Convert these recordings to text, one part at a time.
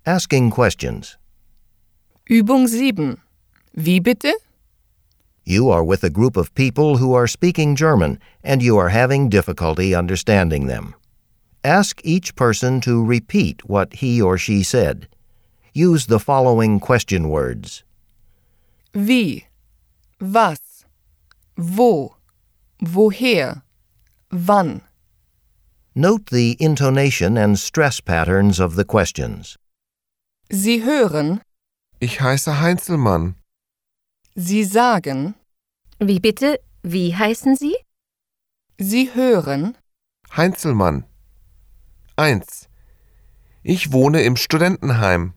Asking questions. Übung 7. Wie bitte? You are with a group of people who are speaking German and you are having difficulty understanding them. Ask each person to repeat what he or she said. Use the following question words. Wie? Was? Wo? Woher? Wann? Note the intonation and stress patterns of the questions. Sie hören, Ich heiße Heinzelmann. Sie sagen, Wie bitte? Wie heißen Sie? Sie hören, Heinzelmann. 1. Ich wohne im Studentenheim.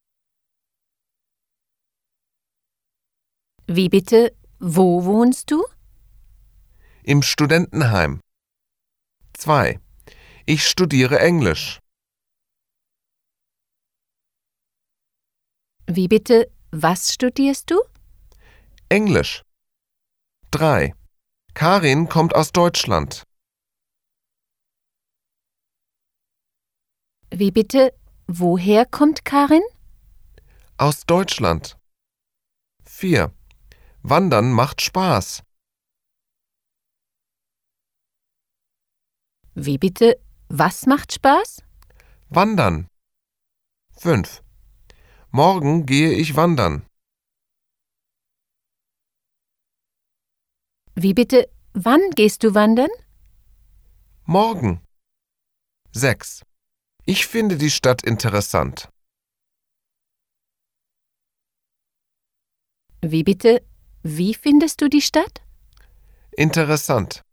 Wie bitte? Wo wohnst du? Im Studentenheim. 2. Ich studiere Englisch. Wie bitte? Was studierst du? Englisch. 3. Karin kommt aus Deutschland. Wie bitte? Woher kommt Karin? Aus Deutschland. 4. Wandern macht Spaß. Wie bitte? Was macht Spaß? Wandern. 5. Morgen gehe ich wandern. Wie bitte? Wann gehst du wandern? Morgen. 6. Ich finde die Stadt interessant. Wie bitte? Wie findest du die Stadt? Interessant.